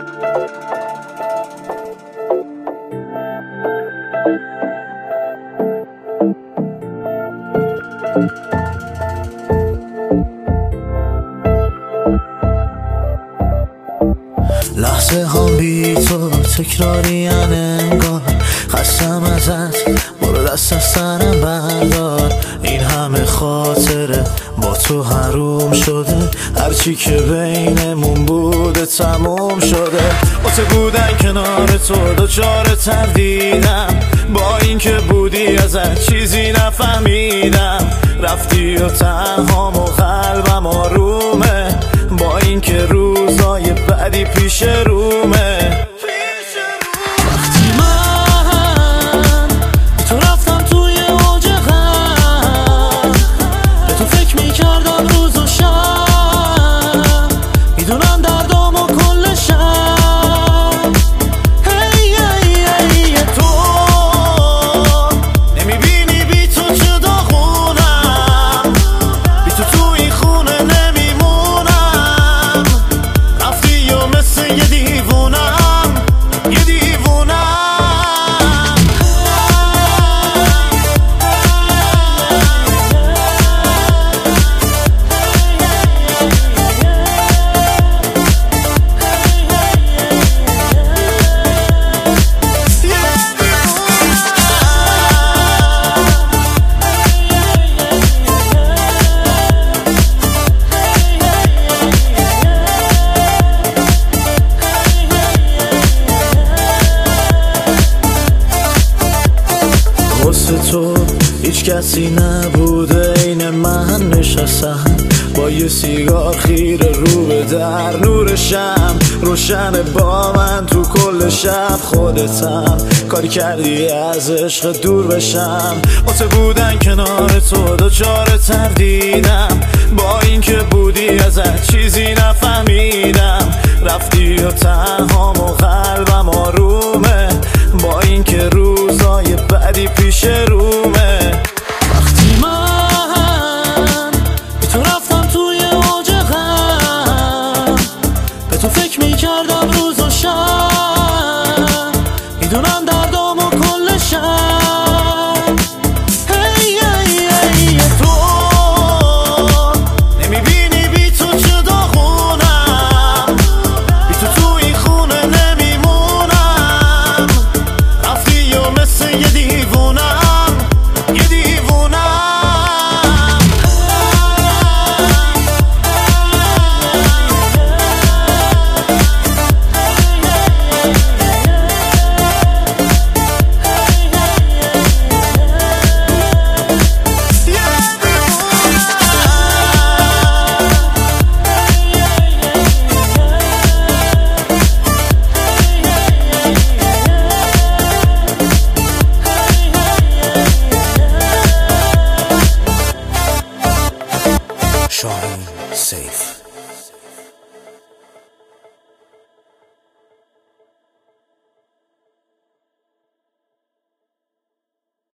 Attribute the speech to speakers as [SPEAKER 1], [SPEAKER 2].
[SPEAKER 1] لحظه ها بی تو تکراری انگار، خستم ازت برو دست از سرم بردار. این همه خاطره با تو حروم شده، هرچی که بینمون بوده تموم شده. واسه بودن کنار تو دچار تردیدم، با اینکه بودی ازت چیزی نفهمیدم. رفتی و تنهام و قلبم آرومه، با اینکه روزای بعدی پیش رومه. وقتی من بی تو رفتم توی اوج غم، به تو فکر میکردم روز و شب، میدونم دردام و کل شب. هی هی هی تو نمیبینی بی تو چه داغونم، بی تو توی خونه نمیمونم. رفتی و مثل یه دیوونم، یه دیوونم. واسه تو هیچ کسی نبوده، این من نشستم با یه سیگار خیره رو به در. نور شم روشن با من تو کل شب، خودتم کاری کردی از عشق دور بشم. واسه بودن کنار تو دچار تردیدم، با اینکه بودی ازت چیزی نفهمیدم. رفتی و تنهام و قلبم آرومه، با اینکه روزای بعدی پیش رومه. وقتی من بی تو رفتم توی اوج غم، به تو فکر میکردم روز و شب، میدونم دردام و کل شب. هی هی هی تو نمیبینی بی تو چه داغونم، بی تو توی خونه نمیمونم. رفتی و مثل یه دیوونم، یه دیوونم. Shaheen Saif.